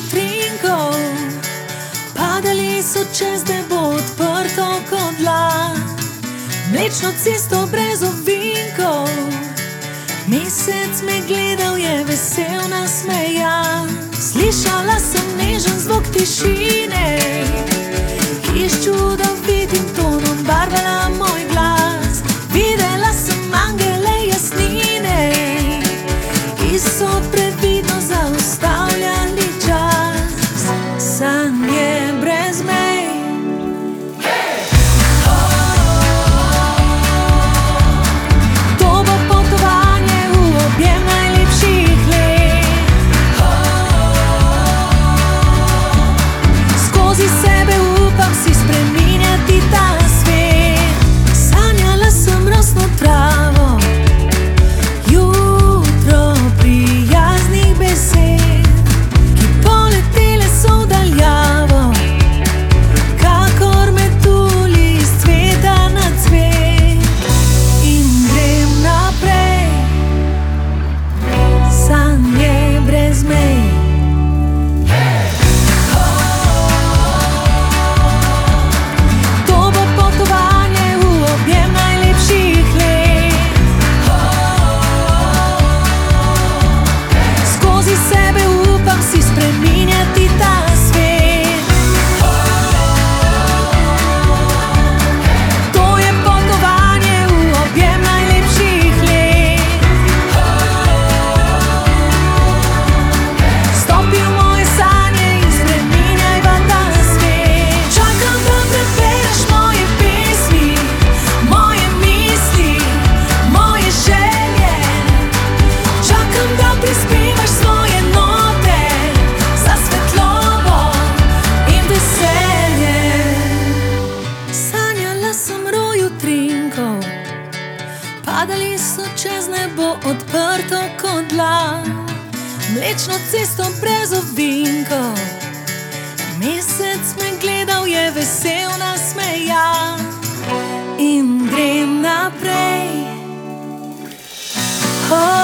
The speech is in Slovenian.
utrinkov, padali so čez nebo odprto kot dlan. Mlečno cesto brez ovinkov, mesec me gledal, je vesel nasmejan. Slišala sem nežen zvok tišine, ki s čudovitim tonom barvala moj glas. Videla sem angele jasnine, ki so previdno zaustavljali čas. Sanje brez mej, to bo potovanje v objem najlepših let. Skozi sebe upam si spreminjati ta svet. Sanjala sem rosno travo, jutro prijaznih besed, ki poletele so v daljavo, kakor metulji iz cveta na cvet. In grem naprej, sanje brez mej. To bo potovanje v objem najlepših let. Skozi sebe upam si spreminjati ta svet. To je potovanje v objem najlepših let. Stopi v moje sanje in spreminjajva ta svet. Čakam, da prebereš moje pesmi, moje misli, moje želje. Čakam, da prispevaš svoje note za svetlobo in veselje. Sanjala sem roj utrinkov, padali so čez nebo odprto kot dlan. Mlečno cesto brez ovinkov, mesec me gledal, je vesel nasmejan. In grem naprej.